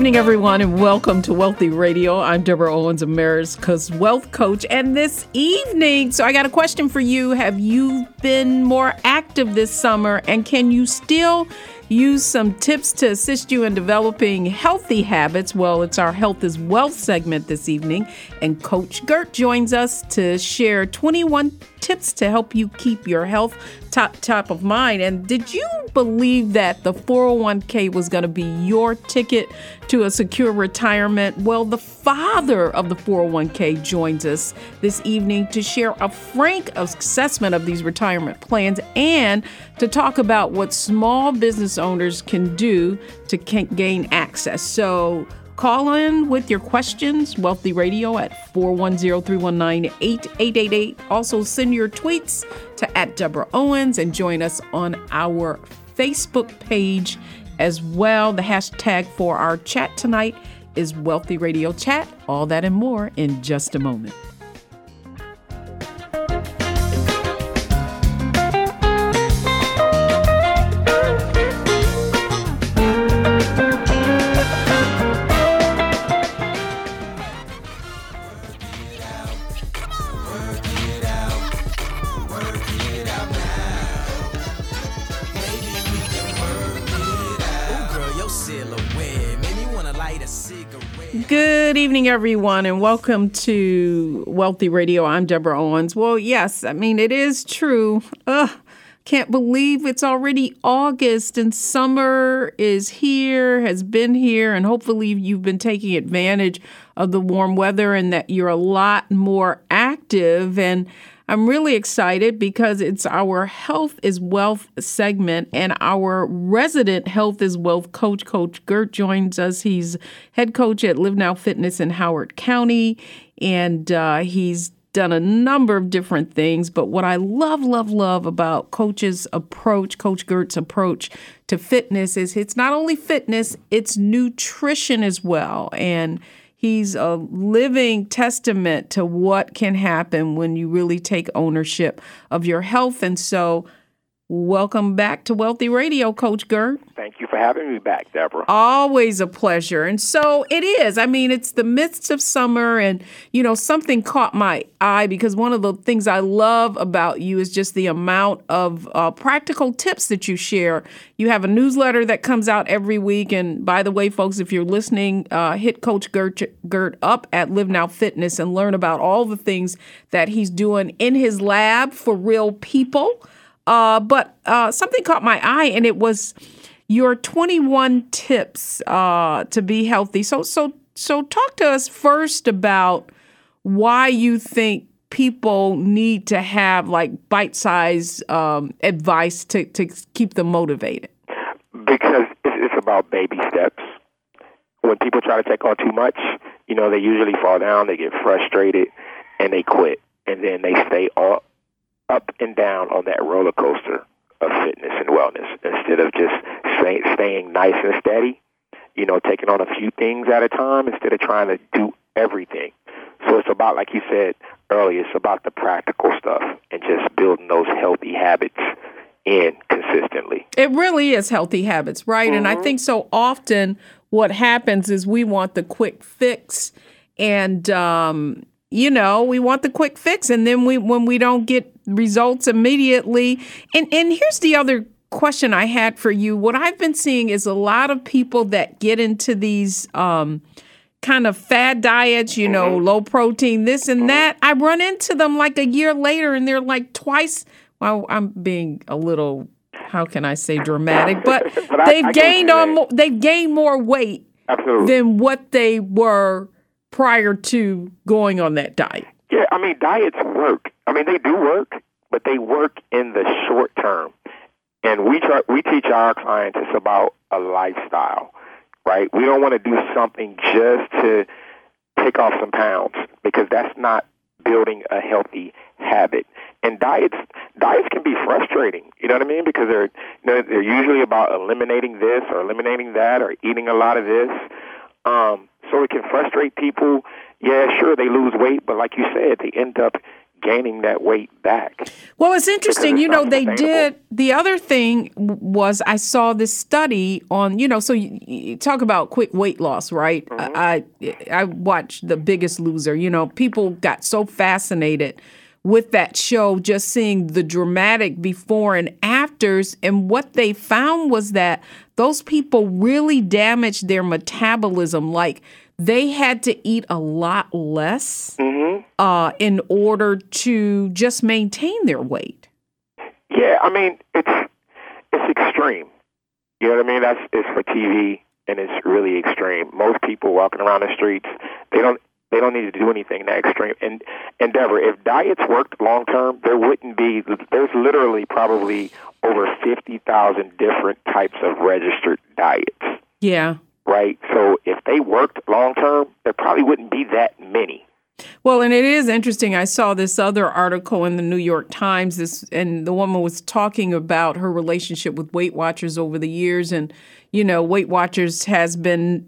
evening, everyone, and welcome to Wealthy Radio. I'm Deborah Owens, America's Wealth Coach. And this evening, so I got a question for you. Have you been more active this summer, and can you still use some tips to assist you in developing healthy habits? Well, it's our Health is Wealth segment this evening, and Coach Gert joins us to share 21 tips to help you keep your health top of mind. And did you believe that the 401k was going to be your ticket to a secure retirement? Well, the father of the 401k joins us this evening to share a frank assessment of these retirement plans and to talk about what small business owners can do to gain access. So call in with your questions, Wealthy Radio at 410-319-8888. Also send your tweets to @Deborah Owens and join us on our Facebook page as well. The hashtag for our chat tonight is Wealthy Radio Chat. All that and more in just a moment. Good evening, everyone, and welcome to Wealthy Radio. I'm Deborah Owens. Well, yes, I mean, it is true. Can't believe it's already August and summer is here, has been here, and hopefully you've been taking advantage of the warm weather and that you're a lot more active. And I'm really excited because it's our Health is Wealth segment, and our resident Health is Wealth coach, Coach Gert, joins us. He's head coach at Live Now Fitness in Howard County, and he's done a number of different things. But what I love about Coach's approach, Coach Gert's approach to fitness is it's not only fitness, it's nutrition as well. And he's a living testament to what can happen when you really take ownership of your health. And so welcome back to Wealthy Radio, Coach Gert. Thank you for having me back, Deborah. Always a pleasure. And so it is. I mean, it's the midst of summer and, you know, something caught my eye because one of the things I love about you is just the amount of practical tips that you share. You have a newsletter that comes out every week. And by the way, folks, if you're listening, hit Coach Gert up at Live Now Fitness and learn about all the things that he's doing in his lab for real people. But something caught my eye, and it was your 21 tips to be healthy. So talk to us first about why you think people need to have like bite-sized advice to keep them motivated. Because it's about baby steps. When people try to take on too much, you know, they usually fall down, they get frustrated, and they quit. And then they stay up and down on that roller coaster of fitness and wellness instead of just staying nice and steady, you know, taking on a few things at a time instead of trying to do everything. So it's about, like you said earlier, it's about the practical stuff and just building those healthy habits in consistently. It really is healthy habits, right? Mm-hmm. And I think so often what happens is we want the quick fix and, you know, we want the quick fix. And then when we don't get results immediately. And here's the other question I had for you. What I've been seeing is a lot of people that get into these kind of fad diets, you know, low protein, this and that. I run into them like a year later and they're like twice. Well, I'm being a little, how can I say, dramatic, but they've gained more weight than what they were prior to going on that diet. Yeah, I mean, diets work. I mean, they do work, but they work in the short term. And we teach our clients it's about a lifestyle, right? We don't want to do something just to take off some pounds because that's not building a healthy habit. And diets can be frustrating, you know what I mean? Because they're usually about eliminating this or eliminating that or eating a lot of this. So it can frustrate people. Yeah, sure, they lose weight, but like you said, they end up gaining that weight back. Well, it's interesting. It's They did. The other thing was I saw this study on, so you talk about quick weight loss, right? Mm-hmm. I watched The Biggest Loser. People got so fascinated with that show, just seeing the dramatic before and afters. And what they found was that those people really damaged their metabolism. Like, they had to eat a lot less in order to just maintain their weight. Yeah, I mean, it's extreme. You know what I mean? It's for TV, and it's really extreme. Most people walking around the streets, they don't need to do anything that extreme. And Deborah, if diets worked long term, there's literally probably over 50,000 different types of registered diets. Yeah. Right? So if they worked long term, there probably wouldn't be that many. Well, and it is interesting. I saw this other article in the New York Times, and the woman was talking about her relationship with Weight Watchers over the years. And, Weight Watchers has been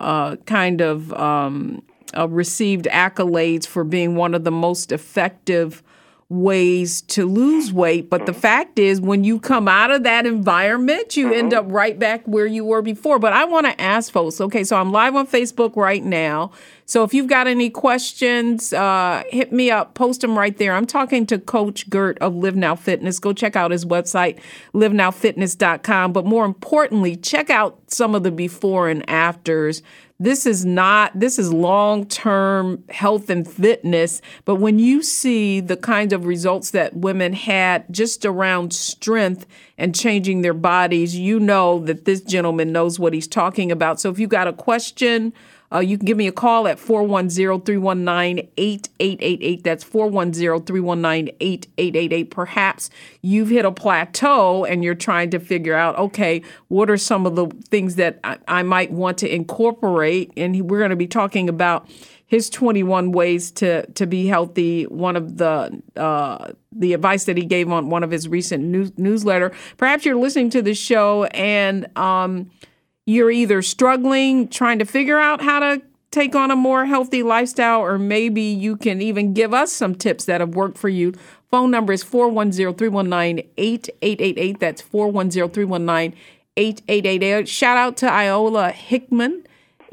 received accolades for being one of the most effective ways to lose weight. But the fact is, when you come out of that environment, you end up right back where you were before. But I want to ask folks, okay, so I'm live on Facebook right now. So if you've got any questions, hit me up, post them right there. I'm talking to Coach Gert of Live Now Fitness. Go check out his website, livenowfitness.com. But more importantly, check out some of the before and afters. This is long-term health and fitness. But when you see the kind of results that women had just around strength and changing their bodies, you know that this gentleman knows what he's talking about. So if you got a question, you can give me a call at 410-319-8888. That's 410-319-8888. Perhaps you've hit a plateau and you're trying to figure out, okay, what are some of the things that I might want to incorporate? And we're going to be talking about his 21 ways to be healthy. One of the advice that he gave on one of his recent newsletter. Perhaps you're listening to the show and you're either struggling, trying to figure out how to take on a more healthy lifestyle, or maybe you can even give us some tips that have worked for you. Phone number is 410-319-8888. That's 410-319-8888. Shout out to Iola Hickman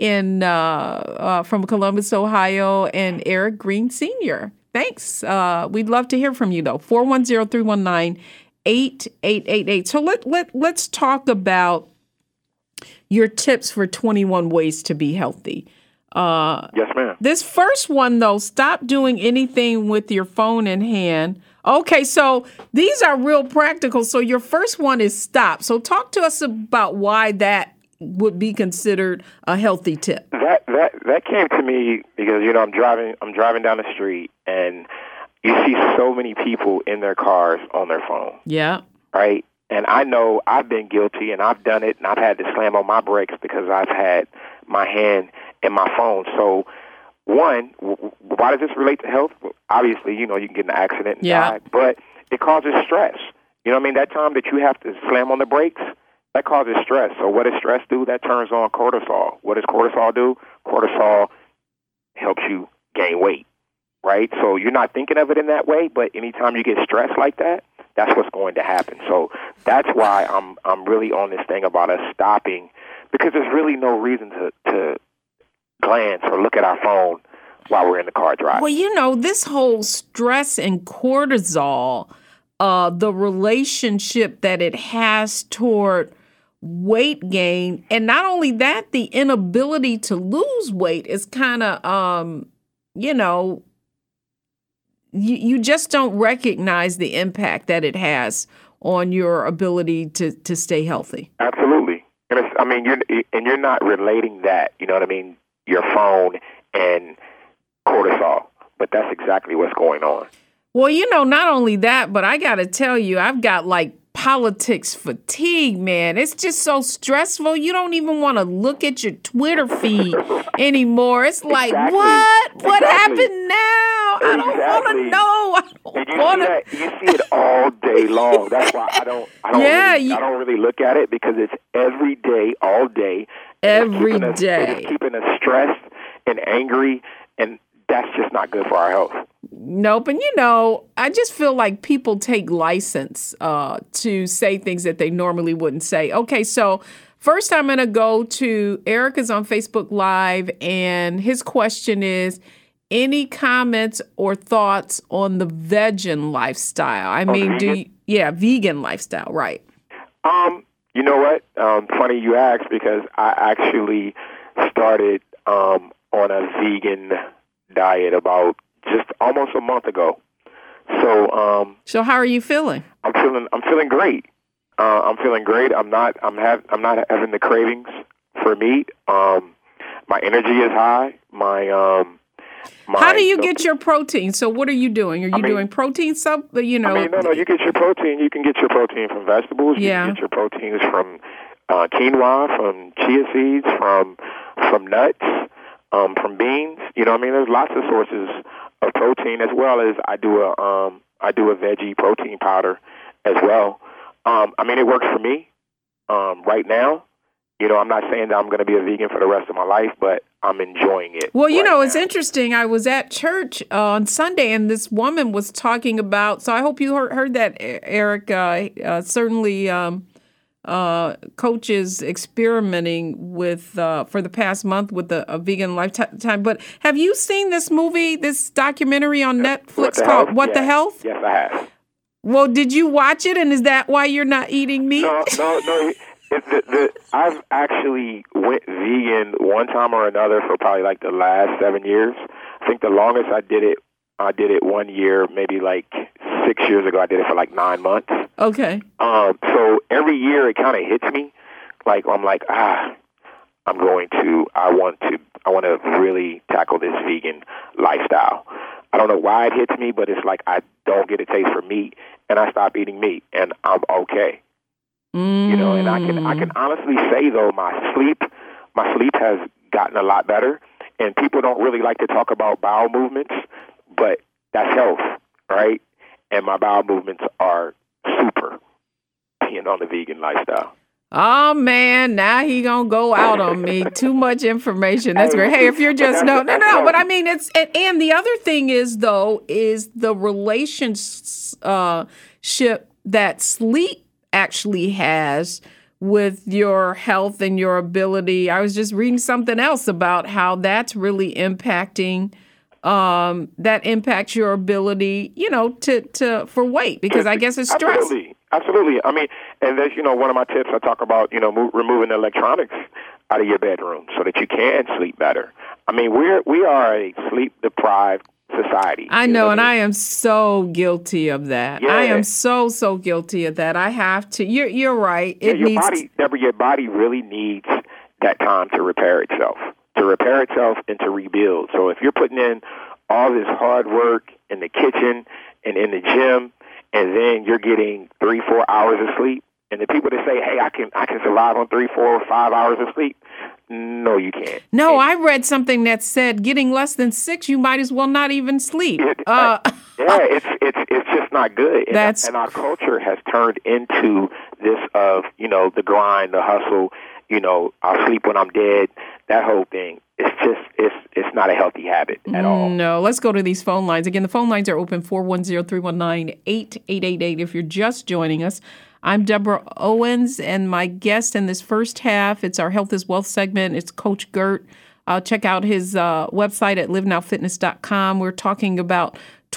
from Columbus, Ohio, and Eric Green Sr. Thanks. We'd love to hear from you, though. 410-319-8888. So let's talk about your tips for 21 ways to be healthy. Yes, ma'am. This first one, though, stop doing anything with your phone in hand. Okay, so these are real practical. So your first one is stop. So talk to us about why that would be considered a healthy tip. That came to me because, I'm driving down the street and you see so many people in their cars on their phone. Yeah. Right? And I know I've been guilty, and I've done it, and I've had to slam on my brakes because I've had my hand in my phone. So, one, why does this relate to health? Well, obviously, you can get in an accident and die, but it causes stress. You know what I mean? That time that you have to slam on the brakes, that causes stress. So what does stress do? That turns on cortisol. What does cortisol do? Cortisol helps you gain weight, right? So you're not thinking of it in that way, but anytime you get stressed like that, that's what's going to happen. So that's why I'm really on this thing about us stopping, because there's really no reason to glance or look at our phone while we're in the car driving. Well, this whole stress and cortisol, the relationship that it has toward weight gain, and not only that, the inability to lose weight is kind of, you just don't recognize the impact that it has on your ability to stay healthy. Absolutely. And you're not relating that, your phone and cortisol, but that's exactly what's going on. Well, not only that, but I got to tell you, I've got politics fatigue, man. It's just so stressful. You don't even want to look at your Twitter feed anymore. It's like, exactly. What happened now? I don't want to know. I don't want to. You see it all day long. That's why I don't really look at it, because it's every day, all day. Every day. It's keeping us stressed and angry, and that's just not good for our health. Nope. And, I just feel like people take license to say things that they normally wouldn't say. Okay, so first I'm going to go to Erica's on Facebook Live, and his question is, any comments or thoughts on the vegan lifestyle? I mean, vegan lifestyle, right? You know what? Funny you asked, because I actually started on a vegan diet about just almost a month ago. So how are you feeling? I'm feeling great. I'm feeling great. I'm not having the cravings for meat. My energy is high. How do you get your protein? So what are you doing? Are you doing protein sub? No. You get your protein. You can get your protein from vegetables. Yeah. You can get your proteins from quinoa, from chia seeds, from nuts, from beans. There's lots of sources of protein, as well as I do a veggie protein powder as well. It works for me right now. I'm not saying that I'm going to be a vegan for the rest of my life, but I'm enjoying it. Well, it's interesting. I was at church on Sunday, and this woman was talking about, so I hope you heard that, Eric. Certainly coaches experimenting with, for the past month, with a vegan lifetime. But have you seen this movie, this documentary on Netflix called What the Health? Yes, I have. Well, did you watch it, and is that why you're not eating meat? No. I've actually went vegan one time or another for probably like the last 7 years. I think the longest I did it 1 year, maybe like 6 years ago. I did it for like 9 months. Okay. So every year it kind of hits me. Like I'm like, I want to really tackle this vegan lifestyle. I don't know why it hits me, but it's like I don't get a taste for meat, and I stop eating meat, and I'm okay. And I can honestly say, though, my sleep has gotten a lot better, and people don't really like to talk about bowel movements, but that's health, right? And my bowel movements are super being on the vegan lifestyle. Oh, man, now he gonna go out on me. Too much information. That's great. Hey, if you're just, no. But I mean, and the other thing is, though, is the relationship that sleep actually has with your health and your ability. I was just reading something else about how that's really impacting, that impacts your ability, for weight, because I guess it's stress. Absolutely. And there's, one of my tips, I talk about, removing the electronics out of your bedroom so that you can sleep better. We are a sleep-deprived society. I know, and I am so guilty of that. Yeah. I am so guilty of that. I have to. You're right. Your body really needs that time to repair itself and to rebuild. So if you're putting in all this hard work in the kitchen and in the gym, and then you're getting 3-4 hours of sleep, and the people that say, "Hey, I can survive on 3, 4, or 5 hours of sleep," no, you can't. No, I read something that said getting less than 6, you might as well not even sleep. It's just not good. And our culture has turned into this of the grind, the hustle. I'll sleep when I'm dead. That whole thing. It's not a healthy habit at all. No, let's go to these phone lines. Again, the phone lines are open, 410-319-8888. If you're just joining us, I'm Deborah Owens, and my guest in this first half, it's our Health is Wealth segment. It's Coach Gert. Check out his website at livenowfitness.com. We're talking about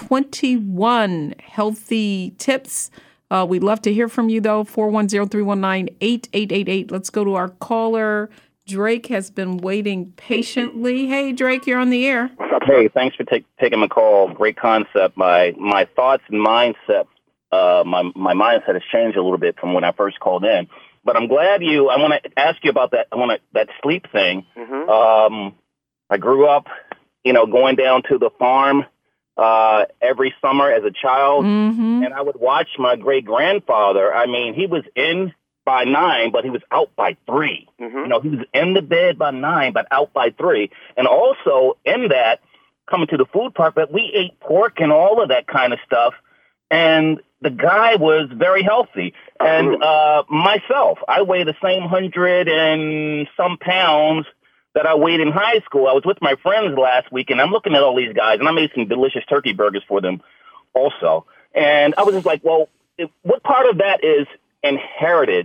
21 healthy tips. We'd love to hear from you, though, 410-319-8888. Let's go to our caller. Drake has been waiting patiently. Hey, Drake, you're on the air. What's up? Hey, thanks for taking my call. Great concept. My thoughts and mindset, my mindset has changed a little bit from when I first called in. But I'm glad I want to ask you about that. That sleep thing. Mm-hmm. I grew up, going down to the farm every summer as a child, mm-hmm. and I would watch my great-grandfather. He was in by 9, but he was out by 3. Mm-hmm. He was in the bed by 9, but out by 3. And also in that, coming to the food part, but we ate pork and all of that kind of stuff. And the guy was very healthy. And myself, I weigh the same 100 and some pounds that I weighed in high school. I was with my friends last week, and I'm looking at all these guys, and I made some delicious turkey burgers for them also. And I was just like, well, what part of that is inherited?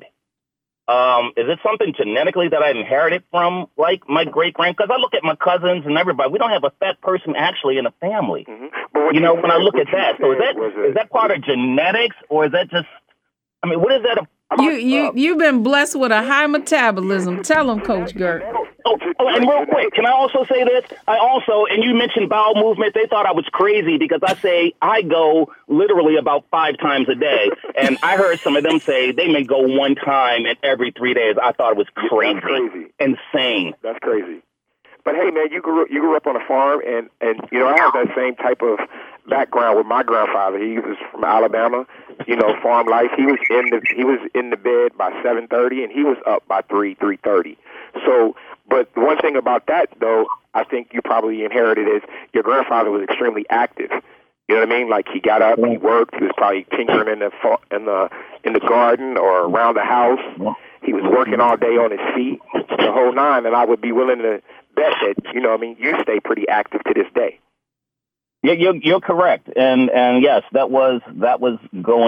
Is it something genetically that I inherited from, like, my great-grand? Because I look at my cousins and everybody. We don't have a fat person actually in the family. But when I look at that, so is that part of genetics, or is that just, I mean, what is that? You've been blessed with a high metabolism. Tell them, Coach Gert. And real quick, can I also say this? And you mentioned bowel movement. They thought I was crazy because I say I go literally about 5 times a day. And I heard some of them say they may go 1 time in every 3 days. I thought it was crazy. Insane. That's crazy. But hey, man, you grew up on a farm, and I have that same type of background with my grandfather. He was from Alabama, farm life. He was in the bed by 7:30, and he was up by 3:30. So, but the one thing about that, though, I think you probably inherited is your grandfather was extremely active. You know what I mean? Like, he got up, he worked. He was probably tinkering in the garden or around the house. He was working all day on his feet, the whole nine. And I would be willing to bet that, you stay pretty active to this day. Yeah, you're correct. And yes, that was what was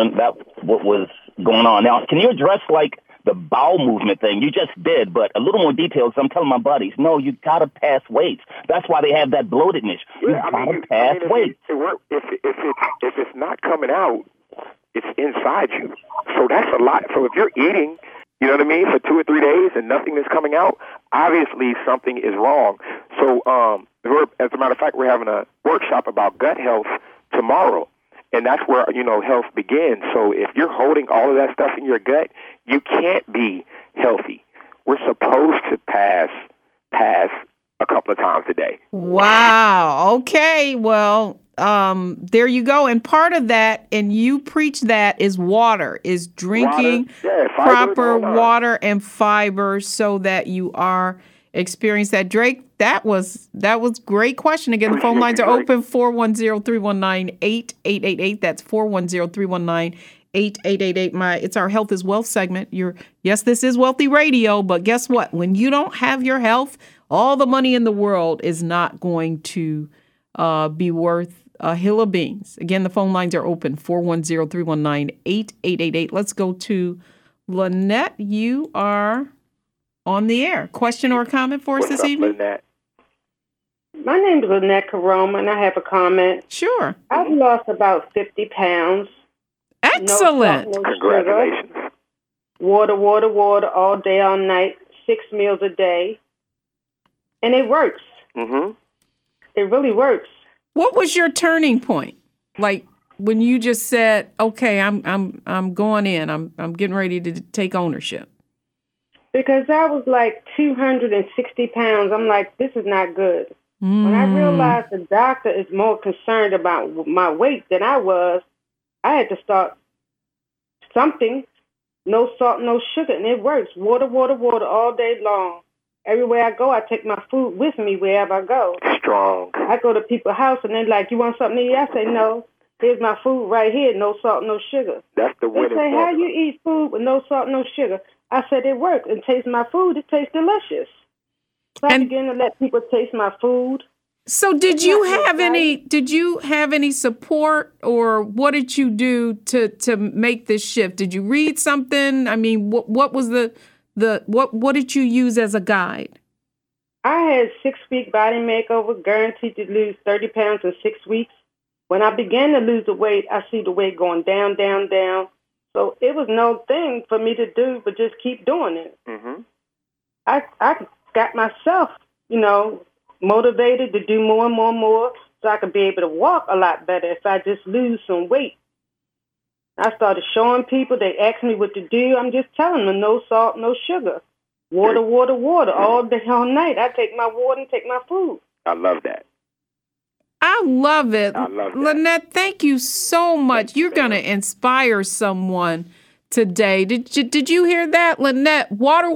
going on. Now, can you address like the bowel movement thing? You just did, but a little more details. I'm telling my buddies, no, you got to pass weights. That's why they have that bloatedness. You got to pass weights. If it's not coming out, it's inside you. So that's a lot. So if you're eating, you know what I mean, for 2 or 3 days and nothing is coming out, obviously something is wrong. So, as a matter of fact, we're having a workshop about gut health tomorrow, and that's where, health begins. So if you're holding all of that stuff in your gut, you can't be healthy. We're supposed to pass a couple of times a day. Wow. Okay. Well, there you go. And part of that, and you preach that, is water, is drinking proper water and fiber so that you are experience that. Drake, that was great question. Again, the phone lines are open, 410-319-8888. That's 410-319-8888. It's our Health is Wealth segment. Yes, this is Wealthy Radio, but guess what? When you don't have your health, all the money in the world is not going to be worth a hill of beans. Again, the phone lines are open, 410-319-8888. Let's go to Lynette. You are on the air. Question or comment for us this evening? Lynette? My name is Lynette Caroma, and I have a comment. Sure. I've lost about 50 pounds. Excellent. No salt, no Congratulations. Sugar. Water all day, all night, 6 meals a day. And it works. Mm-hmm. It really works. What was your turning point? Like when you just said, "Okay, I'm going in. I'm getting ready to take ownership." Because I was like 260 pounds. I'm like, this is not good. When I realized the doctor is more concerned about my weight than I was, I had to start something. No salt, no sugar, and it works. Water all day long. Everywhere I go, I take my food with me wherever I go. Strong. I go to people's house, and they're like, you want something to eat? I say, no. Here's my food right here. No salt, no sugar. That's the winning They say, formula. how you eat food with no salt, no sugar? I said, it works. And taste my food. It tastes delicious. So I began to let people taste my food. So did you have any support, or what did you do to make this shift? Did you read something? I mean, what was what did you use as a guide? I had 6-week body makeover, guaranteed to lose 30 pounds in 6 weeks. When I began to lose the weight, I see the weight going down, down, down. So it was no thing for me to do, but just keep doing it. Mm-hmm. I got myself, motivated to do more and more and more so I could be able to walk a lot better if I just lose some weight. I started showing people. They asked me what to do. I'm just telling them no salt, no sugar. Water all day, all night. I take my water and take my food. I love that. I love it. I love that. Lynette, thank you so much. You're going to inspire someone today. Did you hear that, Lynette? Water.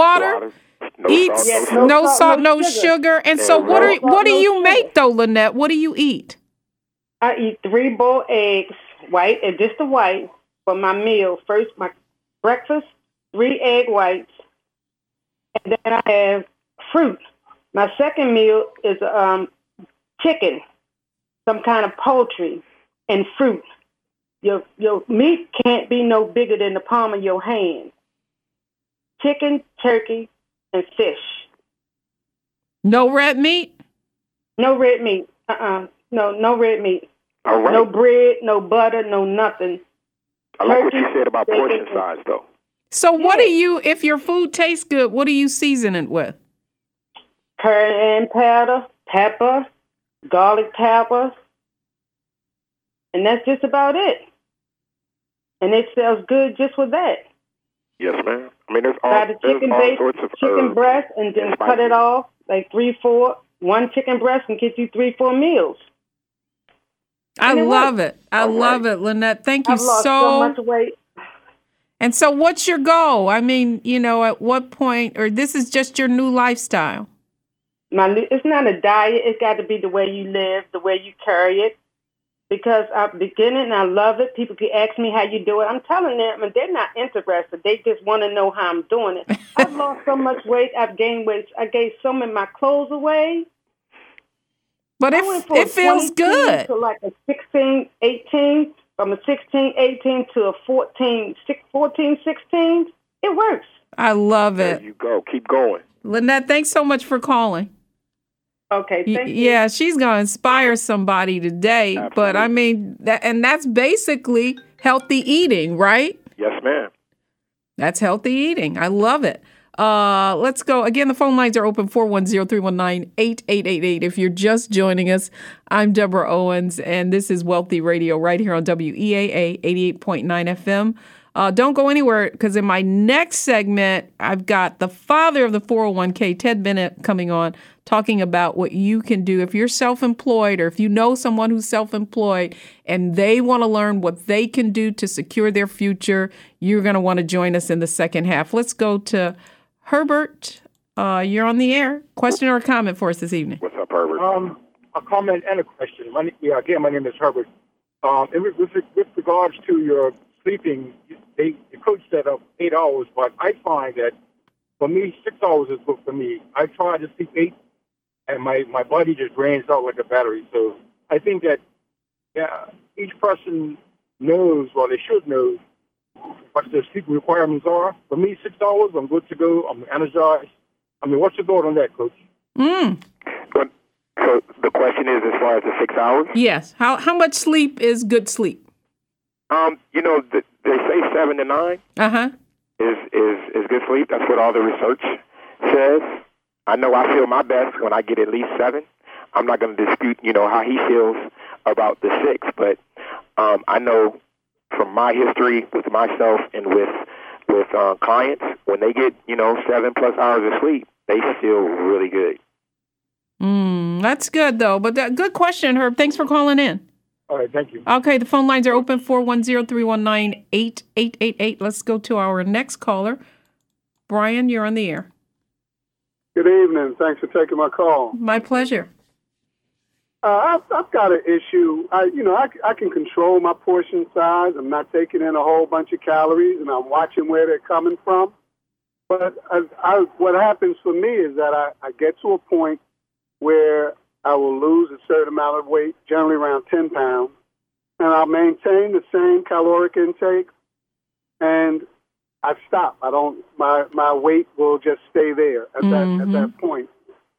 No Eat salt, no salt, no sugar. And so what do you make, though, Lynette? What do you eat? I eat 3 boiled eggs, white, and just the white for my meal. First, my breakfast, 3 egg whites. And then I have fruit, My second meal is chicken, some kind of poultry, and fruit. Your meat can't be no bigger than the palm of your hand. Chicken, turkey, and fish. No red meat? No red meat. No red meat. All right. No bread, no butter, no nothing. I like what you said about portion size, though. So what do you, if your food tastes good, what do you season it with? Cayenne powder, pepper, garlic powder, and that's just about it. And it sells good just with that. Yes, ma'am. I mean, there's Buy the chicken all sorts of chicken breast, and then cut it off like 3-4. One chicken breast can get you 3-4 meals. I love it. I love it, Lynette. Thank you I've lost so much weight. And so what's your goal? I mean, at what point, or this is just your new lifestyle? It's not a diet. It's got to be the way you live, the way you carry it. Because I'm beginning and I love it. People can ask me how you do it. I'm telling them, and they're not interested. They just want to know how I'm doing it. I've lost so much weight. I've gained weight. I gave some of my clothes away. But it feels good. To like a 16, 18, from a 16, 18 to a 14, 16. It works. I love it. There you go. Keep going. Lynette, thanks so much for calling. Okay, thank you. Yeah, she's going to inspire somebody today. Absolutely. But I mean, that's basically healthy eating, right? Yes, ma'am. That's healthy eating. I love it. Let's go. Again, the phone lines are open, 410-319-8888. If you're just joining us, I'm Deborah Owens, and this is Wealthy Radio right here on WEAA 88.9 FM. Don't go anywhere, because in my next segment, I've got the father of the 401k, Ted Bennett, coming on, talking about what you can do if you're self-employed, or if you know someone who's self-employed and they want to learn what they can do to secure their future. You're going to want to join us in the second half. Let's go to Herbert. You're on the air. Question or a comment for us this evening? What's up, Herbert? A comment and a question. My name is Herbert. With regards to your sleeping, the coach said 8 hours, but I find that for me, 6 hours is good for me. I try to sleep 8, and my body just drains out like a battery. So I think that each person knows, well, they should know what their sleep requirements are. For me, 6 hours, I'm good to go. I'm energized. I mean, what's your thought on that, Coach? So the question is, as far as the 6 hours? Yes. How much sleep is good sleep? They say 7 to 9 is good sleep. That's what all the research says. I know I feel my best when I get at least 7. I'm not going to dispute, how he feels about the 6, but I know from my history with myself and with clients, when they get 7+ hours of sleep, they feel really good. That's good though. But good question, Herb. Thanks for calling in. All right, thank you. Okay, the phone lines are open, 410-319-8888. Let's go to our next caller. Brian, you're on the air. Good evening. Thanks for taking my call. My pleasure. I've got an issue. I can control my portion size. I'm not taking in a whole bunch of calories, and I'm watching where they're coming from. But what happens for me is that I get to a point where I will lose a certain amount of weight, generally around 10 pounds, and I'll maintain the same caloric intake, and I stop. My weight will just stay there at that point.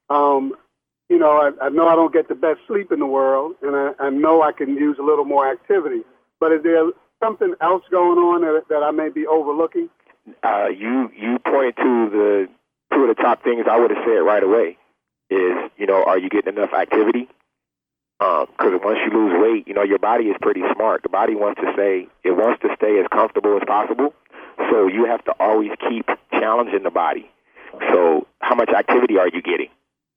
I know I don't get the best sleep in the world, and I know I can use a little more activity. But is there something else going on that I may be overlooking? You pointed to two of the top things I would have said right away is, are you getting enough activity? Because once you lose weight, your body is pretty smart. The body wants to stay as comfortable as possible. So you have to always keep challenging the body. So how much activity are you getting?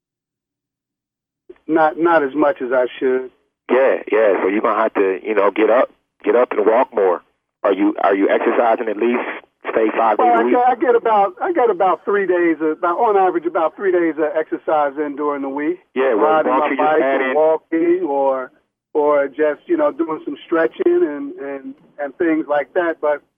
Not as much as I should. Yeah. So you're gonna have to, get up and walk more. Are you exercising at least? Stay 5 days a week? I get about 3 days, on average, about 3 days of exercise in during the week. Yeah, riding my bike or walking or just, doing some stretching and things like that. But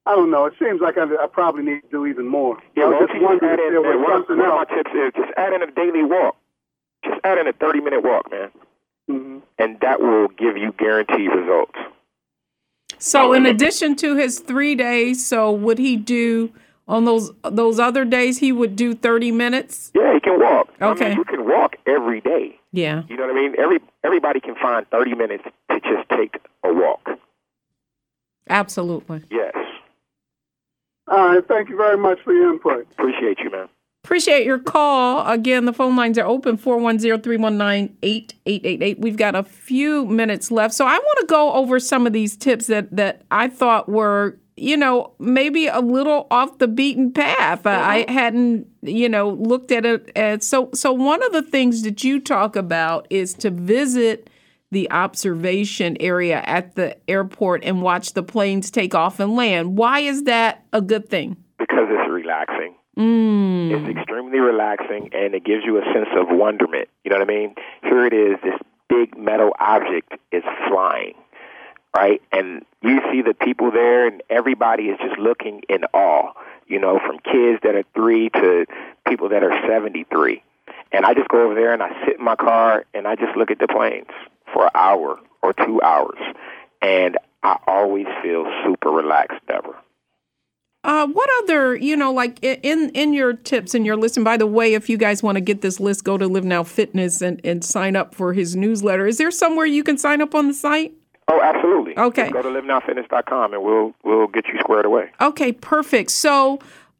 I don't know. It seems like I probably need to do even more. Yeah, well, just wondering if there was something one of else. my tips is just add in a daily walk. Just add in a 30-minute walk, man. Mm-hmm. And that will give you guaranteed results. So in addition to his 3 days, so would he do on those other days, he would do 30 minutes? Yeah, he can walk. Okay. I mean, you can walk every day. Yeah. You know what I mean? Everybody can find 30 minutes to just take a walk. Absolutely. Yes. All right. Thank you very much for your input. Appreciate you, man. Appreciate your call. Again, the phone lines are open, 410-319-8888. We've got a few minutes left. So I want to go over some of these tips that I thought were, maybe a little off the beaten path. I hadn't, looked at it. So one of the things that you talk about is to visit the observation area at the airport and watch the planes take off and land. Why is that a good thing? Because it's relaxing. It's extremely relaxing, and it gives you a sense of wonderment. You know what I mean? Here it is, this big metal object is flying, right? And you see the people there, and everybody is just looking in awe, from kids that are 3 to people that are 73. And I just go over there, and I sit in my car, and I just look at the planes for an hour or 2 hours. And I always feel super relaxed, Deborah. What other, like in your tips and your list, and by the way, if you guys want to get this list, go to Live Now Fitness and sign up for his newsletter. Is there somewhere you can sign up on the site? Oh, absolutely. Okay. Just go to livenowfitness.com and we'll get you squared away. Okay, perfect. So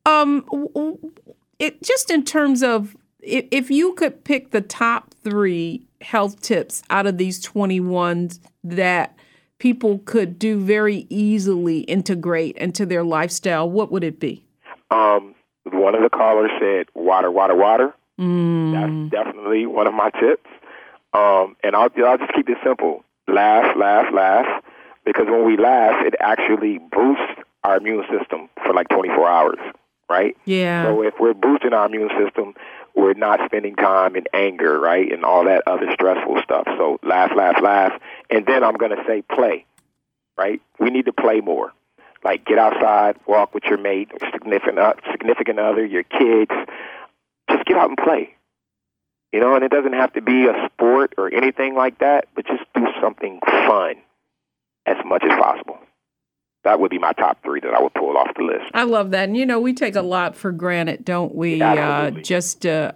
just in terms of, if you could pick the top 3 health tips out of these 21 that people could do very easily integrate into their lifestyle, what would it be? One of the callers said water, water, water. That's definitely one of my tips. And I'll just keep it simple. Laugh, laugh, laugh. Because when we laugh, it actually boosts our immune system for like 24 hours, right? Yeah. So if we're boosting our immune system, we're not spending time in anger, right, and all that other stressful stuff. So laugh, laugh, laugh. And then I'm going to say play, right? We need to play more. Like get outside, walk with your mate, significant other, your kids. Just get out and play. And it doesn't have to be a sport or anything like that, but just do something fun as much as possible. That would be my top 3 that I would pull off the list. I love that. And, we take a lot for granted, don't we? Absolutely.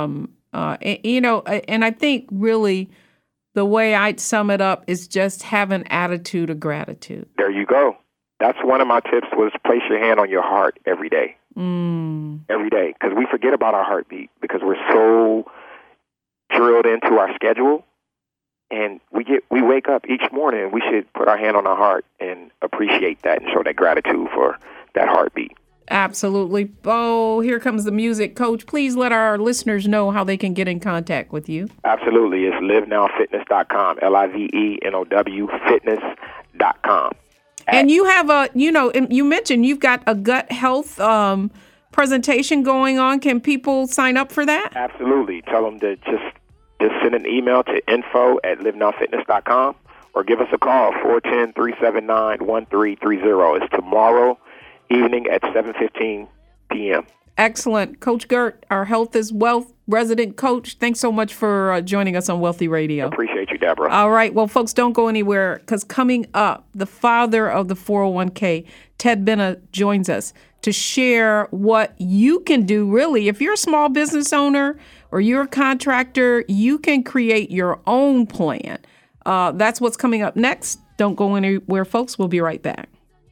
And I think really the way I'd sum it up is just have an attitude of gratitude. There you go. That's one of my tips was place your hand on your heart every day. Every day. Because we forget about our heartbeat because we're so drilled into our schedule. And we wake up each morning and we should put our hand on our heart and appreciate that and show that gratitude for that heartbeat. Absolutely. Oh, here comes the music. Coach, please let our listeners know how they can get in contact with you. Absolutely. It's livenowfitness.com, LIVENOW fitness.com. And you have you mentioned you've got a gut health presentation going on. Can people sign up for that? Absolutely. Tell them to just send an email to info@livenowfitness.com or give us a call, 410-379-1330. It's tomorrow evening at 7:15 p.m. Excellent. Coach Gert, our Health is Wealth resident coach, thanks so much for joining us on Wealthy Radio. Appreciate you, Deborah. All right. Well, folks, don't go anywhere because coming up, the father of the 401k, Ted Benna, joins us to share what you can do, really. If you're a small business owner or you're a contractor, you can create your own plan. That's what's coming up next. Don't go anywhere, folks. We'll be right back.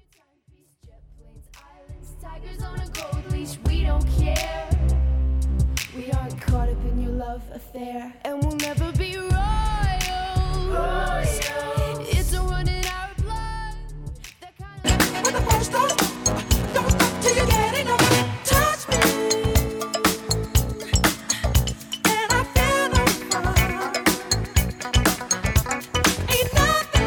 Affair, and we'll never be royals. It's a run in our blood. That kind of when the first don't stop till you get enough. Touch me, and I feel like ain't nothing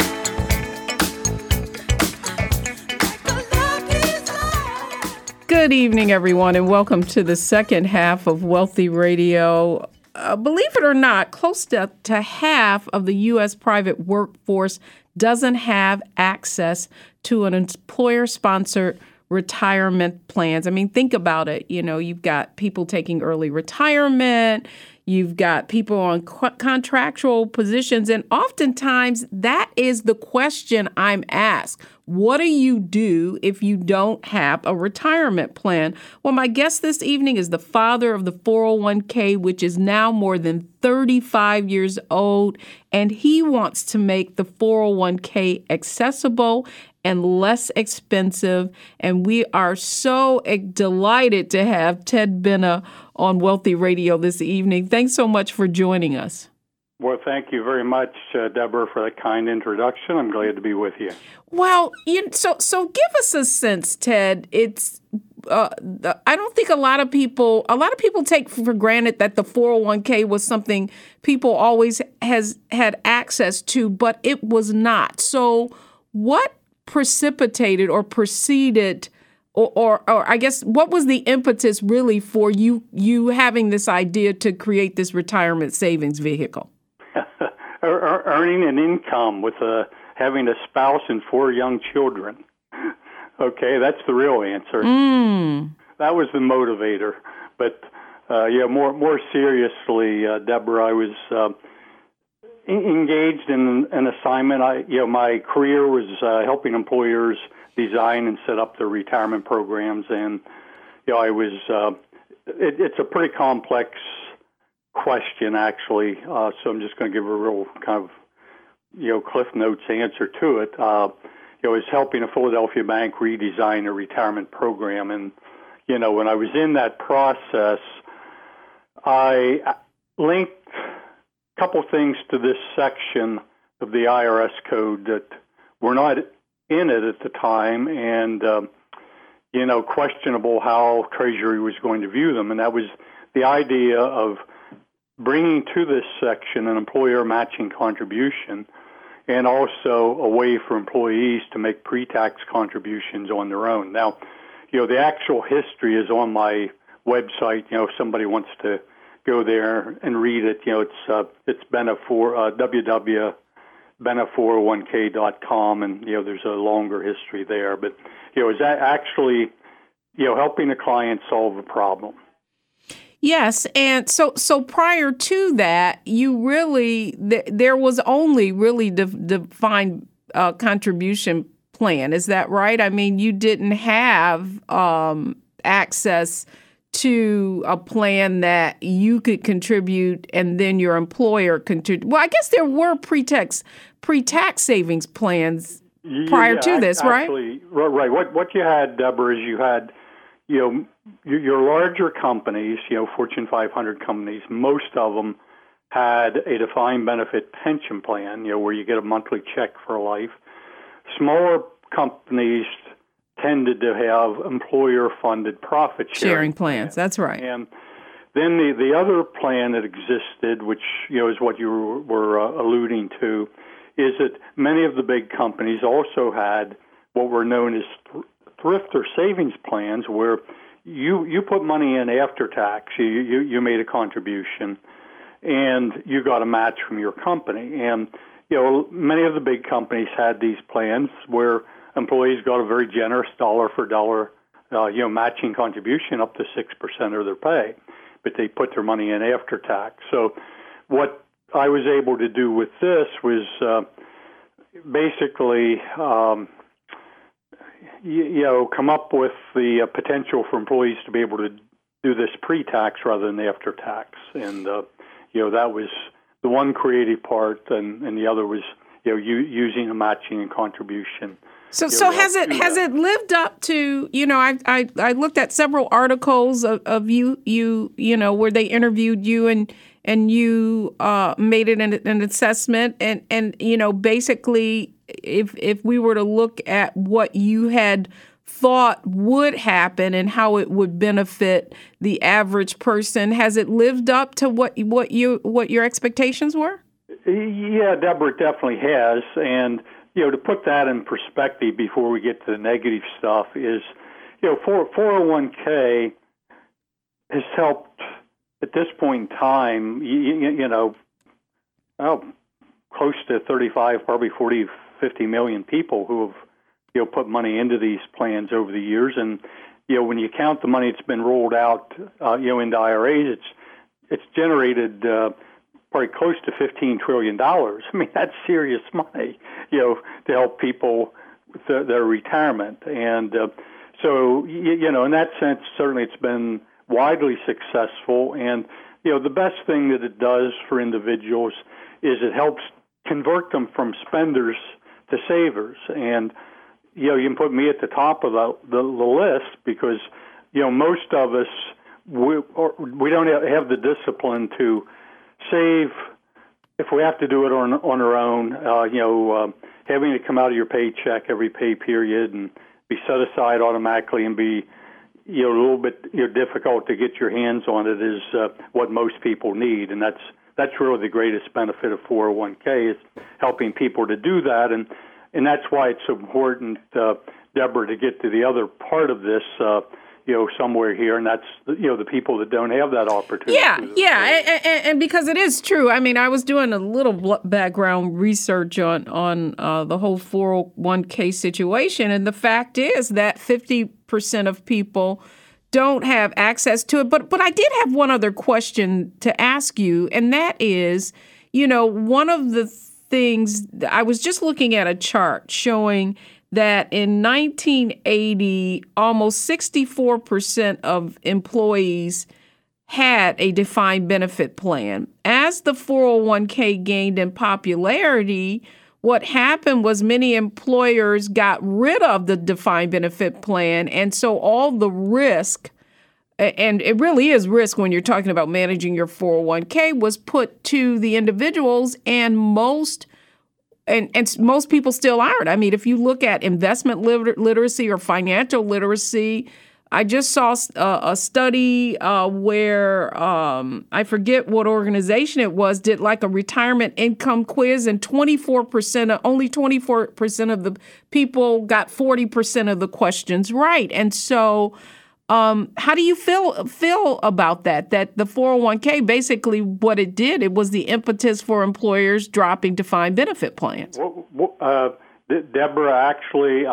like the love is like. Good evening, everyone, and welcome to the second half of Wealthy Radio. Believe it or not, close to half of the U.S. private workforce doesn't have access to an employer-sponsored retirement plans. I mean, think about it. You know, you've got people taking early retirement. You've got people on contractual positions. And oftentimes that is the question I'm asked. What do you do if you don't have a retirement plan? Well, my guest this evening is the father of the 401k, which is now more than 35 years old. And he wants to make the 401k accessible and less expensive. And we are so delighted to have Ted Benna on Wealthy Radio this evening. Thanks so much for joining us. Well, thank you very much, Deborah, for that kind introduction. I'm glad to be with you. Well, so give us a sense, Ted. It's I don't think a lot of people take for granted that the 401k was something people always has had access to, but it was not. So what precipitated or preceded or I guess what was the impetus really for you having this idea to create this retirement savings vehicle? Earning an income with having a spouse and 4 young children. Okay, that's the real answer. That was the motivator. But more seriously, Deborah, I was engaged in an assignment. My career was helping employers design and set up their retirement programs, and I was. It's a pretty complex question, actually. So I'm just going to give a real kind of Cliff Notes answer to it. I was helping a Philadelphia bank redesign a retirement program, and when I was in that process, I linked a couple things to this section of the IRS code that were not in it at the time, and questionable how Treasury was going to view them, and that was the idea of bringing to this section an employer matching contribution, and also a way for employees to make pre-tax contributions on their own. Now, the actual history is on my website. If somebody wants to go there and read it, it's benna401k.com, and there's a longer history there. But is that actually helping the client solve a problem? Yes, and so prior to that, you really there was only really defined contribution plan. Is that right? I mean, you didn't have access to a plan that you could contribute and then your employer contribute. Well, I guess there were pre-tax savings plans prior to this, actually, right? What you had, Deborah, is you had your larger companies, Fortune 500 companies. Most of them had a defined benefit pension plan, where you get a monthly check for life. Smaller companies tended to have employer-funded profit sharing plans. That's right. And then the other plan that existed, which is what you were alluding to, is that many of the big companies also had what were known as thrift or savings plans, where you put money in after tax. You made a contribution, and you got a match from your company. And many of the big companies had these plans where employees got a very generous dollar for dollar, matching contribution up to 6% of their pay, but they put their money in after tax. So, what I was able to do with this was basically, come up with the potential for employees to be able to do this pre-tax rather than after tax, and that was the one creative part, and the other was using a matching and contribution. So has it lived up to, I looked at several articles of you where they interviewed you and you made it an assessment and basically if we were to look at what you had thought would happen and how it would benefit the average person, has it lived up to what your expectations were? Yeah, Deborah, it definitely has. And to put that in perspective before we get to the negative stuff is, 401k has helped at this point in time, close to 35, probably 40, 50 million people who have, put money into these plans over the years. And, when you count the money that's been rolled out, into IRAs, it's generated probably close to $15 trillion. I mean, that's serious money, to help people with their retirement. And so, in that sense, certainly it's been widely successful. And, the best thing that it does for individuals is it helps convert them from spenders to savers. And, you can put me at the top of the list because, most of us, we don't have the discipline to save if we have to do it on our own, having it come out of your paycheck every pay period and be set aside automatically and be, a little bit difficult to get your hands on it is what most people need. And that's really the greatest benefit of 401k is helping people to do that. And that's why it's important, Deborah, to get to the other part of this, somewhere here, and that's, the people that don't have that opportunity. Yeah, and because it is true. I mean, I was doing a little background research on the whole 401k situation, and the fact is that 50% of people don't have access to it. But I did have one other question to ask you, and that is, one of the things, I was just looking at a chart showing that in 1980, almost 64% of employees had a defined benefit plan. As the 401k gained in popularity, what happened was many employers got rid of the defined benefit plan. And so all the risk, and it really is risk when you're talking about managing your 401k, was put to the individuals, and most people still aren't. I mean, if you look at investment literacy or financial literacy, I just saw a study where I forget what organization it was, did like a retirement income quiz, and only 24% of the people got 40% of the questions right. And so how do you feel about that? That the 401k, basically what it did, it was the impetus for employers dropping defined benefit plans. Deborah, actually,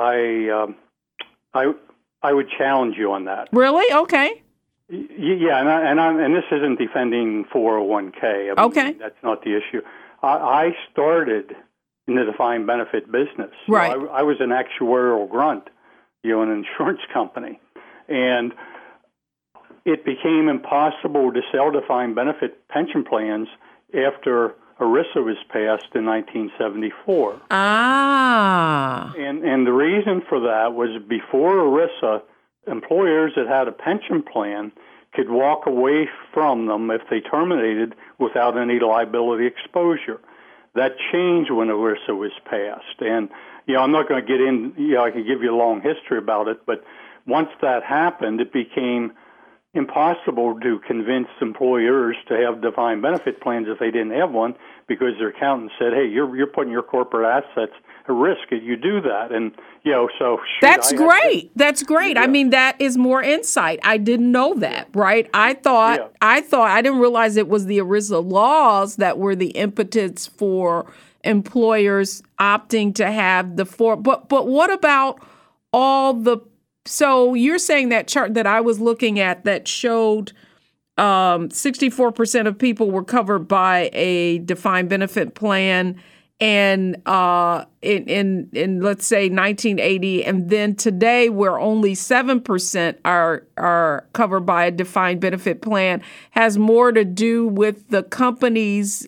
I would challenge you on that. Really? Okay. Yeah, and this isn't defending 401k. Okay. That's not the issue. I started in the defined benefit business. Right. I was an actuarial grunt, an insurance company. And it became impossible to sell defined benefit pension plans after ERISA was passed in 1974. Ah. And the reason for that was before ERISA, employers that had a pension plan could walk away from them if they terminated without any liability exposure. That changed when ERISA was passed. And, I'm not going to get in, I can give you a long history about it, but once that happened, it became impossible to convince employers to have defined benefit plans if they didn't have one, because their accountant said, "Hey, you're putting your corporate assets at risk if you do that." And so that's great. That's great. Yeah. I mean, that is more insight. I didn't know that. Right? I thought I didn't realize it was the ERISA laws that were the impetus for employers opting to have the But what about all the? So you're saying that chart that I was looking at that showed 64% of people were covered by a defined benefit plan, and in let's say 1980, and then today where only 7% are covered by a defined benefit plan, has more to do with the companies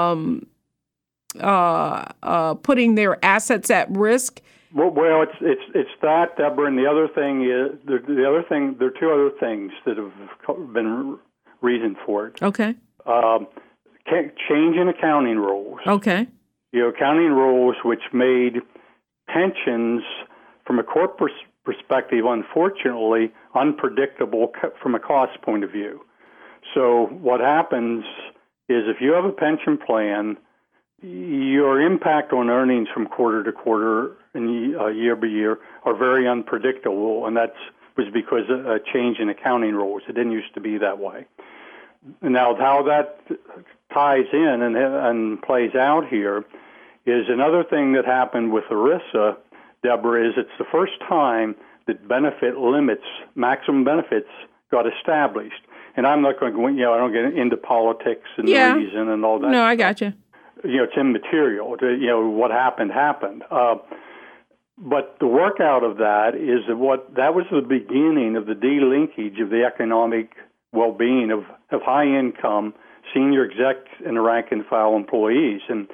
putting their assets at risk. Well, it's that, Deborah, and the other thing is there are two other things that have been reason for it. Okay. Change in accounting rules. Okay. Accounting rules which made pensions, from a corporate perspective, unfortunately, unpredictable from a cost point of view. So what happens is if you have a pension plan, your impact on earnings from quarter to quarter and year by year are very unpredictable, and that was because of a change in accounting rules. It didn't used to be that way. Now, how that ties in and plays out here is another thing that happened with ERISA Deborah, is it's the first time that benefit limits, maximum benefits, got established. And I'm not going to go, I don't get into politics and the reason and all that. No, I got you. It's immaterial. What happened. But the workout of that is that was the beginning of the delinkage of the economic well-being of high-income senior execs and rank-and-file employees. And,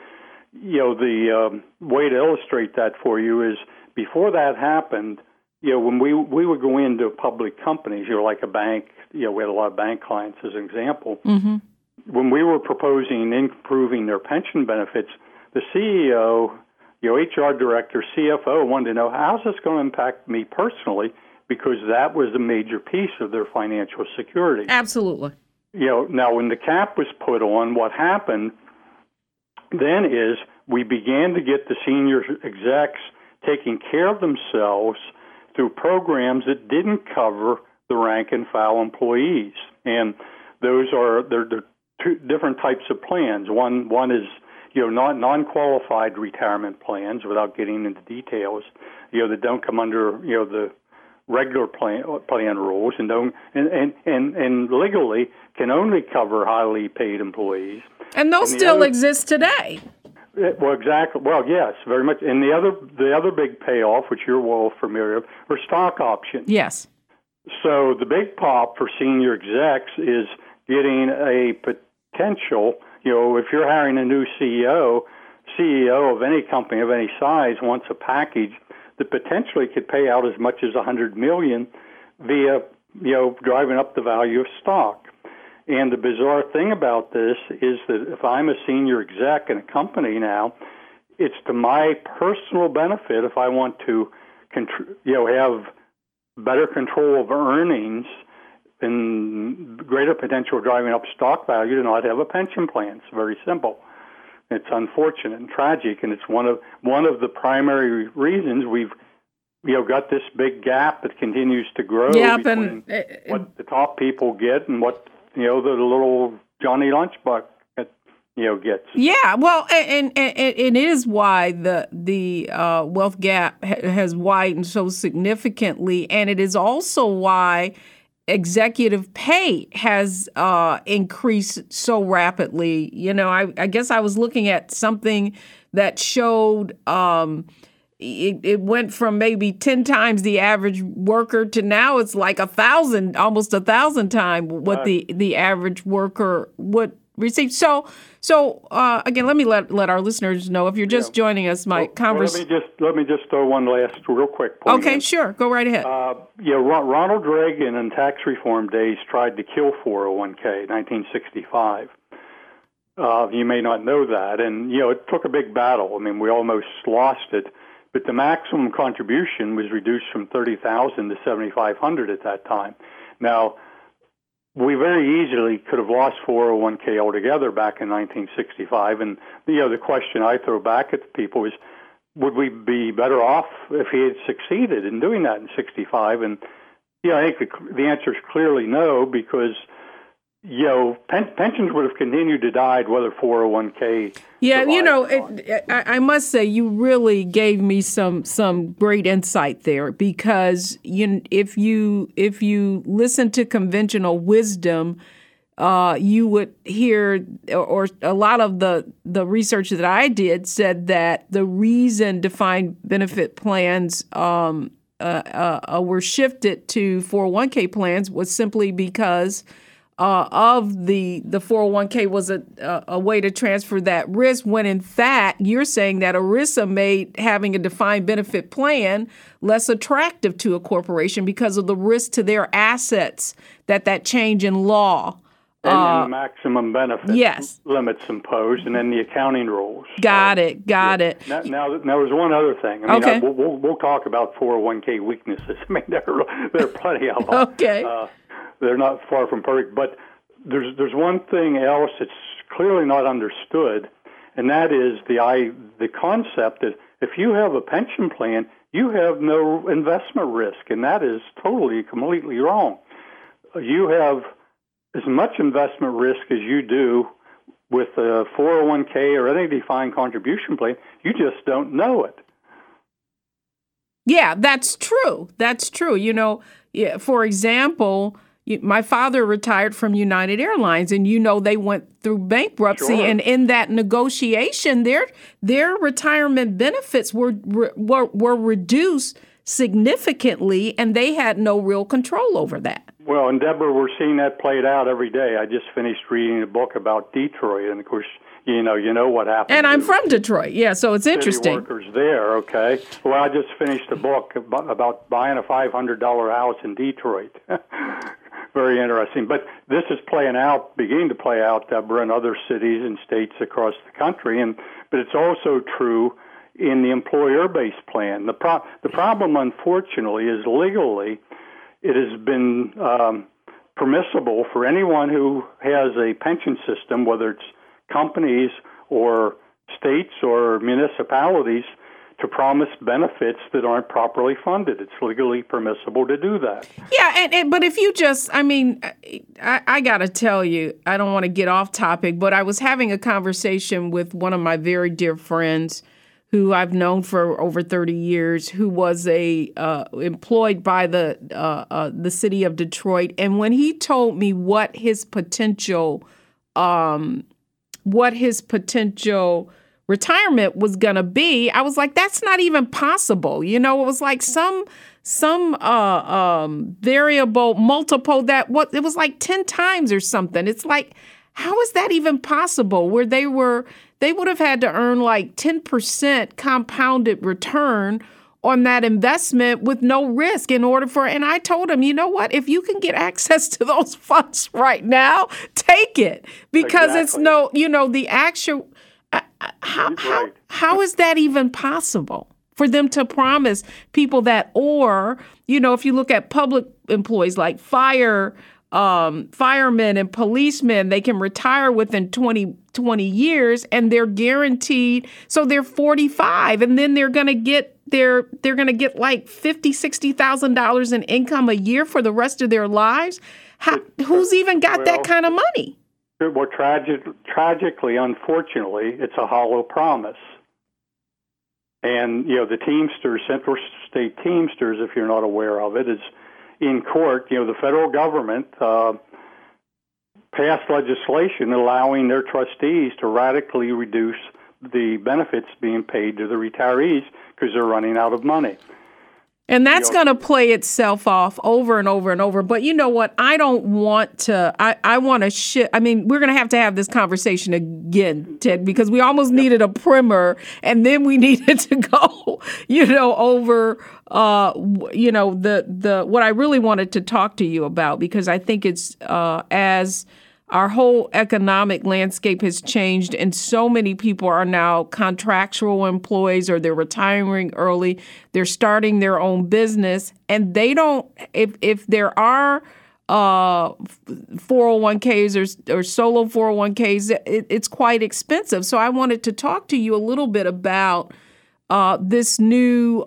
the way to illustrate that for you is before that happened, when we would go into public companies, like a bank, we had a lot of bank clients as an example. Mm-hmm. When we were proposing improving their pension benefits, the CEO, HR director, CFO wanted to know, how's this going to impact me personally? Because that was a major piece of their financial security. Absolutely. Now when the cap was put on, what happened then is we began to get the senior execs taking care of themselves through programs that didn't cover the rank and file employees. And they're two different types of plans. One is non-qualified retirement plans, without getting into details, that don't come under the regular plan rules and don't and legally can only cover highly paid employees. And those still exist today. Well, exactly. Well, yes, very much. And the other big payoff, which you're well familiar with, are stock options. Yes. So the big pop for senior execs is getting a potential. If you're hiring a new CEO of any company of any size wants a package that potentially could pay out as much as $100 million via driving up the value of stock. And the bizarre thing about this is that if I'm a senior exec in a company now, it's to my personal benefit if I want to have better control of earnings and greater potential of driving up stock value to not have a pension plan. It's very simple. It's unfortunate and tragic, and it's one of the primary reasons we've got this big gap that continues to grow between what the top people get and what the little Johnny Lunchbuck gets. Yeah, well, and it is why the wealth gap has widened so significantly, and it is also why executive pay has increased so rapidly. I guess I was looking at something that showed it went from maybe 10 times the average worker to now it's like almost 1,000 times what the average worker would receive. So again, let me let our listeners know if you're just joining us, Mike. Let me just throw one last real quick point. Okay, sure, go right ahead. Ronald Reagan in tax reform days tried to kill 401k, 1965. You may not know that, and it took a big battle. I mean, we almost lost it, but the maximum contribution was reduced from $30,000 to $7,500 at that time. Now, we very easily could have lost 401k altogether back in 1965, and the question I throw back at people is, would we be better off if he had succeeded in doing that in 65? And I think the answer is clearly no, because pensions would have continued to die whether 401k. Yeah, I must say you really gave me some great insight there, because if you listen to conventional wisdom, you would hear, or a lot of the research that I did said that the reason defined benefit plans were shifted to 401k plans was simply because of the 401k was a way to transfer that risk, when in fact you're saying that ERISA made having a defined benefit plan less attractive to a corporation because of the risk to their assets that change in law. And the maximum benefit limits imposed, and then the accounting rules. Got it. Now there's one other thing. I mean, we'll talk about 401k weaknesses. I mean, there are plenty of them. Okay. They're not far from perfect, but there's one thing else that's clearly not understood, and that is the concept that if you have a pension plan, you have no investment risk, and that is completely wrong. You have as much investment risk as you do with a 401k or any defined contribution plan. You just don't know it. Yeah, that's true. That's true. You know, for example, my father retired from United Airlines, and they went through bankruptcy, Sure. and in that negotiation, their retirement benefits were reduced significantly, and they had no real control over that. Well, and Deborah, we're seeing that played out every day. I just finished reading a book about Detroit, and of course, you know what happened. And I'm from Detroit, yeah, so it's interesting. City workers there, okay. Well, I just finished a book about buying a $500 house in Detroit. Very interesting. But this is beginning to play out, Deborah, in other cities and states across the country. But it's also true in the employer-based plan. The problem, unfortunately, is legally it has been permissible for anyone who has a pension system, whether it's companies or states or municipalities, to promise benefits that aren't properly funded. It's legally permissible to do that. Yeah, but if you just, I got to tell you, I don't want to get off topic, but I was having a conversation with one of my very dear friends who I've known for over 30 years, who was employed by the city of Detroit. And when he told me what his potential retirement was going to be, I was like, that's not even possible. It was like some variable multiple it was like 10 times or something. It's like, how is that even possible? Where they would have had to earn like 10% compounded return on that investment with no risk and I told him, you know what, if you can get access to those funds right now, take it, because It's the actual, how is that even possible for them to promise people that, or, if you look at public employees like firemen and policemen, they can retire within 20 years and they're guaranteed. So they're 45 and then they're going to get like $50,000, $60,000 in income a year for the rest of their lives. Who's even got that kind of money? Well, tragically, unfortunately, it's a hollow promise. And, the Teamsters, Central State Teamsters, if you're not aware of it, is in court. The federal government passed legislation allowing their trustees to radically reduce the benefits being paid to the retirees because they're running out of money. And that's going to play itself off over and over and over. But you know what? I don't want to, I want to shift. I mean, we're going to have this conversation again, Ted, because we almost needed a primer and then we needed to go, over, what I really wanted to talk to you about, because I think it's, as our whole economic landscape has changed and so many people are now contractual employees or they're retiring early. They're starting their own business and they don't, if there are 401ks or solo 401ks, it's quite expensive. So I wanted to talk to you a little bit about this new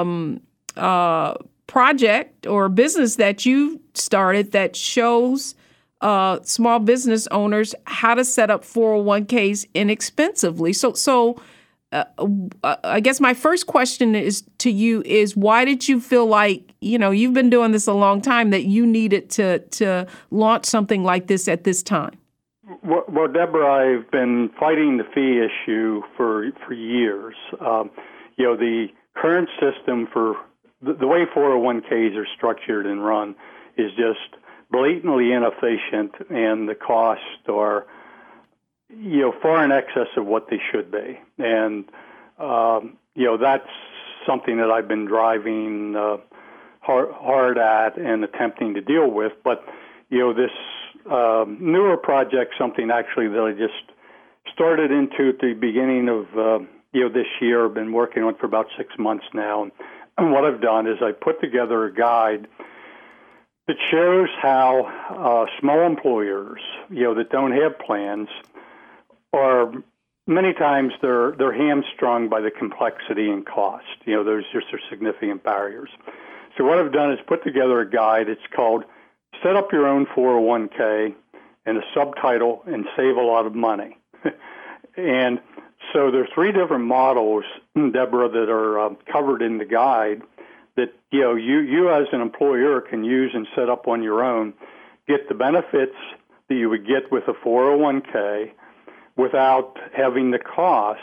project or business that you started that shows small business owners how to set up 401ks inexpensively. So I guess my first question to you is why did you feel like, you've been doing this a long time, that you needed to launch something like this at this time? Well, Deborah, I've been fighting the fee issue for years. The current system for the way 401ks are structured and run is just blatantly inefficient, and the costs are, far in excess of what they should be. And, that's something that I've been driving hard at and attempting to deal with. But, this newer project, something actually that I just started into at the beginning of, this year, I've been working on for about 6 months now. And what I've done is I put together a guide that shows how small employers, that don't have plans, are many times they're hamstrung by the complexity and cost. There's just significant barriers. So what I've done is put together a guide. It's called "Set Up Your Own 401k," and a subtitle, "And Save a Lot of Money." And so there's 3 different models, Deborah, that are covered in the guide that, you as an employer can use and set up on your own, get the benefits that you would get with a 401k without having the cost,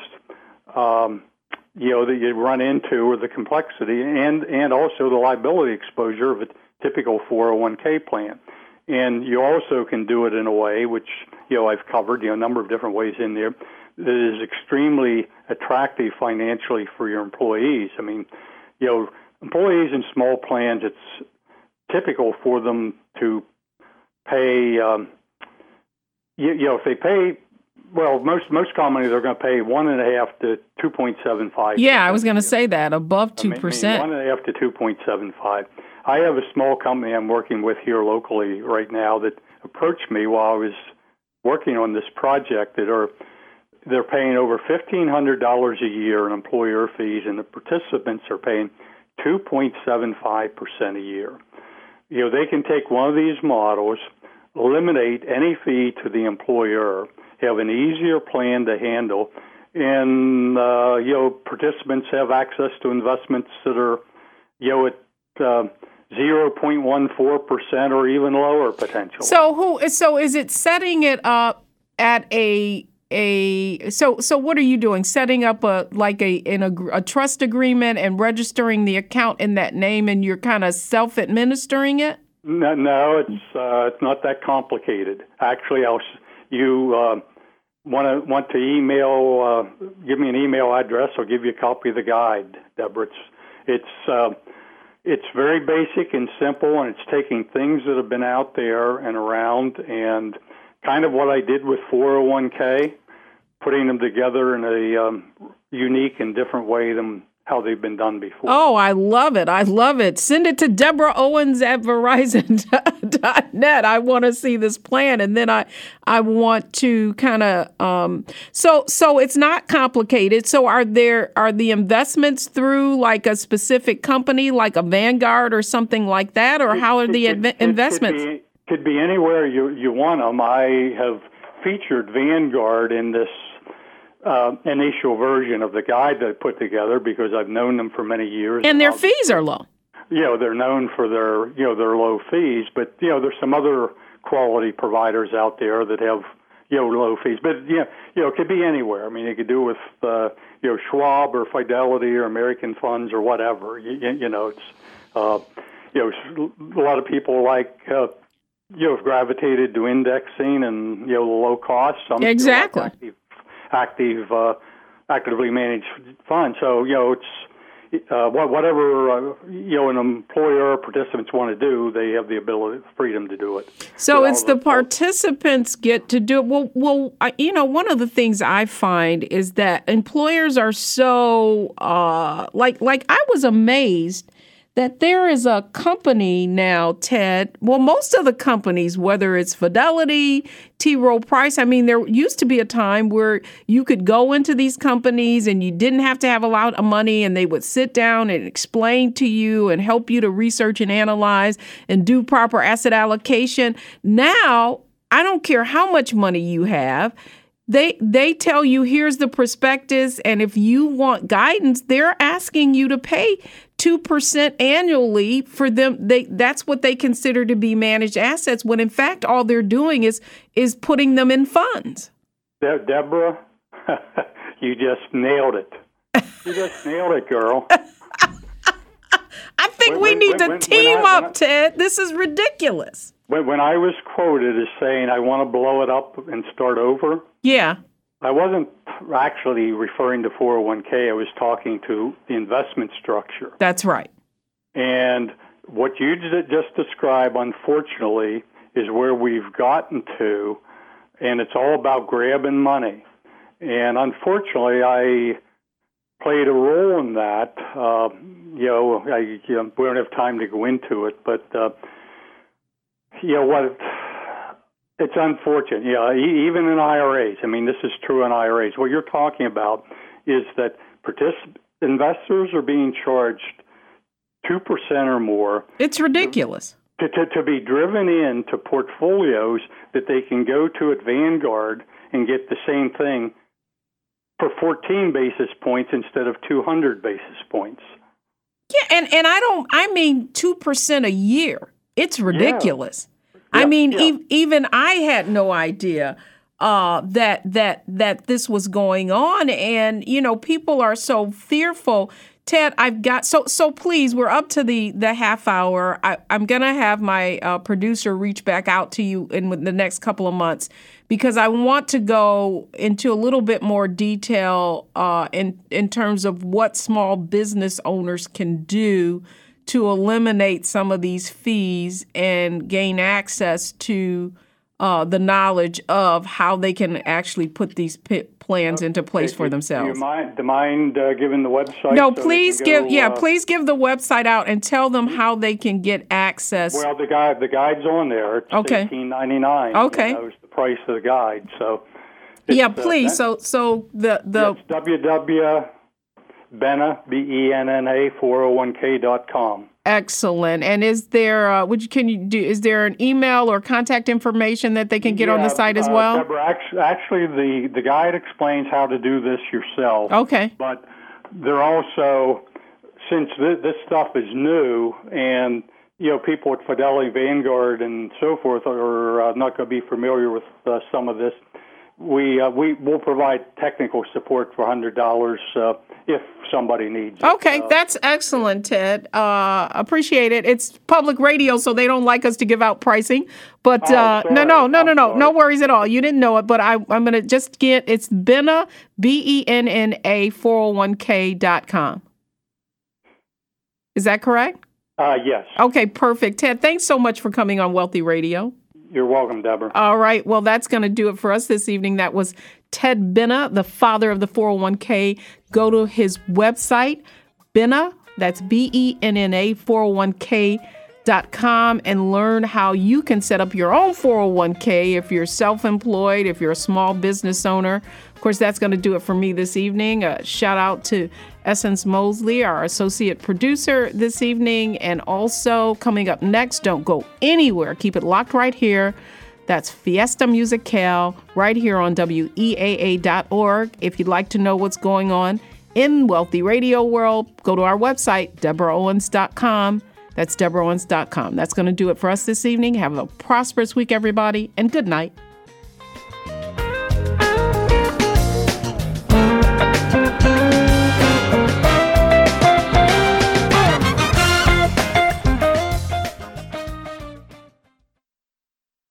that you run into, or the complexity, and also the liability exposure of a typical 401k plan. And you also can do it in a way, which, I've covered, a number of different ways in there, that is extremely attractive financially for your employees. I mean, employees in small plans, it's typical for them to pay, if they pay, well, most commonly they're going to pay 1.5 to 2.75. Yeah, I was going to say that, above 2%. 1.5 to 2.75. I have a small company I'm working with here locally right now that approached me while I was working on this project they're paying over $1,500 a year in employer fees, and the participants are paying 2.75% a year. They can take one of these models, eliminate any fee to the employer, have an easier plan to handle, and participants have access to investments that are at 0.14% or even lower potential. So is it setting it up at so what are you doing? Setting up a trust agreement and registering the account in that name, and you're kind of self-administering it? No, it's not that complicated. Actually, want to email? Give me an email address. I'll give you a copy of the guide, Deborah. It's very basic and simple, and it's taking things that have been out there and around, and kind of what I did with 401k, putting them together in a unique and different way than how they've been done before. Oh, I love it. I love it. Send it to Deborah Owens at Verizon.net. I want to see this plan. And then I want to kind of, so it's not complicated. So are the investments through like a specific company, like a Vanguard or something like that? Or how are the investments? Could be anywhere you want them. I have featured Vanguard in this initial version of the guide that I put together because I've known them for many years. And their fees are low. They're known for their low fees, but there's some other quality providers out there that have low fees. But it could be anywhere. I mean, you could do it with Schwab or Fidelity or American Funds or whatever. It's a lot of people have gravitated to indexing and the low cost. Some exactly. Actively managed fund. So it's whatever an employer or participants want to do, they have the freedom to do it. So it's the participants get to do it. Well, one of the things I find is that employers are so like I was amazed that there is a company now, Ted. Well, most of the companies, whether it's Fidelity, T. Rowe Price, I mean, there used to be a time where you could go into these companies and you didn't have to have a lot of money, and they would sit down and explain to you and help you to research and analyze and do proper asset allocation. Now, I don't care how much money you have. They tell you, here's the prospectus, and if you want guidance, they're asking you to pay 2% annually for them. That's what they consider to be managed assets, when in fact all they're doing is putting them in funds. Deborah, you just nailed it. You just nailed it, girl. I think we need to team up, Ted. This is ridiculous. When I was quoted as saying I want to blow it up and start over, yeah, I wasn't actually referring to 401k. I was talking to the investment structure. That's right. And what you just described, unfortunately, is where we've gotten to, and it's all about grabbing money. And unfortunately, I played a role in that. We don't have time to go into it, but it's unfortunate. Even in IRAs. I mean, this is true in IRAs. What you're talking about is that investors are being charged 2% or more. It's ridiculous. To be driven into portfolios that they can go to at Vanguard and get the same thing for 14 basis points instead of 200 basis points. Yeah, and I mean 2% a year. It's ridiculous. I mean, even I had no idea that this was going on, and people are so fearful. Ted, I've got so please, we're up to the half hour. I'm gonna have my producer reach back out to you in the next couple of months, because I want to go into a little bit more detail in terms of what small business owners can do to eliminate some of these fees and gain access to the knowledge of how they can actually put these plans into place for themselves. Do you mind giving the website? No, please please give the website out and tell them how they can get access. Well, the guide's on there. It's $18.99. Okay, that was the price of the guide. So please. So the it's www.benna401k.com. Excellent. And is there is there an email or contact information that they can get on the site as well? Deborah, actually, the guide explains how to do this yourself. Okay. But they're also, since this stuff is new, and people at Fidelity, Vanguard, and so forth are not going to be familiar with some of this. We will provide technical support for $100 if somebody needs it. Okay, that's excellent, Ted. Appreciate it. It's public radio, so they don't like us to give out pricing. But no worries at all. You didn't know it, but I'm going to just it's Benna, BENNA 401k.com. Is that correct? Yes. Okay, perfect. Ted, thanks so much for coming on Wealthy Radio. You're welcome, Deborah. All right. Well, that's going to do it for us this evening. That was Ted Benna, the father of the 401k. Go to his website, Benna, that's BENNA 401k.com, and learn how you can set up your own 401k if you're self-employed, if you're a small business owner. Of course, that's going to do it for me this evening. Shout out to Essence Mosley, our associate producer this evening. And also coming up next, don't go anywhere. Keep it locked right here. That's Fiesta Musical right here on WEAA.org. If you'd like to know what's going on in Wealthy Radio World, go to our website, DeborahOwens.com. That's DeborahOwens.com. That's going to do it for us this evening. Have a prosperous week, everybody, and good night.